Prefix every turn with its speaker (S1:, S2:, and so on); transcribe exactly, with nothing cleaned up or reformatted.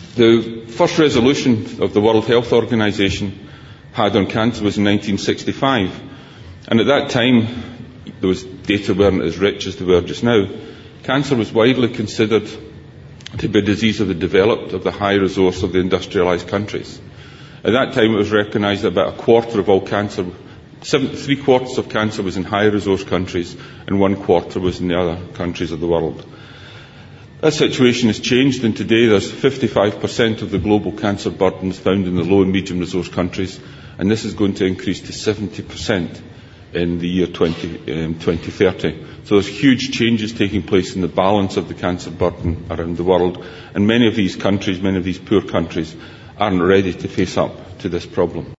S1: The first resolution of the World Health Organization had on cancer was in nineteen sixty-five, and at that time, those data weren't as rich as they were just now. Cancer was widely considered to be a disease of the developed, of the high resource, of the industrialised countries. At that time, it was recognised that about a quarter of all cancer, seven, three quarters of cancer was in high resource countries, and one quarter was in the other countries of the world. That situation has changed, and today there's fifty-five percent of the global cancer burden is found in the low and medium resource countries, and this is going to increase to seventy percent in the year twenty thirty. So there's huge changes taking place in the balance of the cancer burden around the world, and many of these countries, many of these poor countries, aren't ready to face up to this problem.